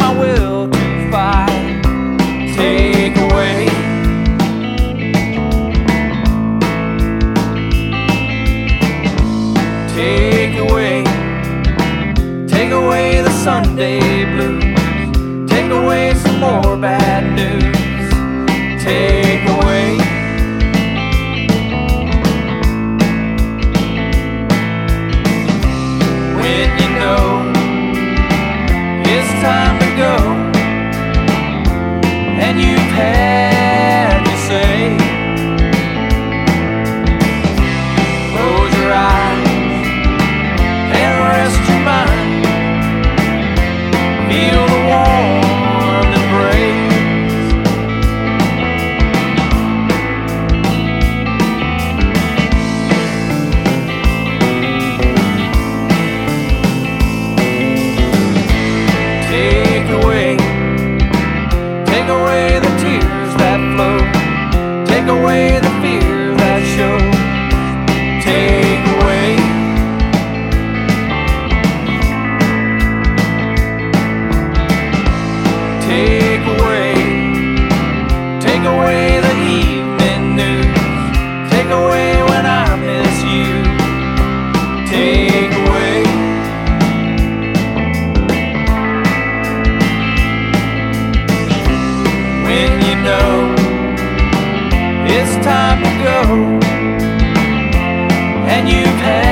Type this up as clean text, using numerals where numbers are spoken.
my will to fight. Take away, take away, take away the Sunday blues. Take away some more bad news. Take away, when you know it's time to go, and you've had your say. Close your eyes and rest your mind. Feel the warm embrace. Take away, take away the tears that flow. Take away the fear that shows. Take away, take away, take away the evening news. Take away when I miss you. Take away, when you know it's time to go, and you've had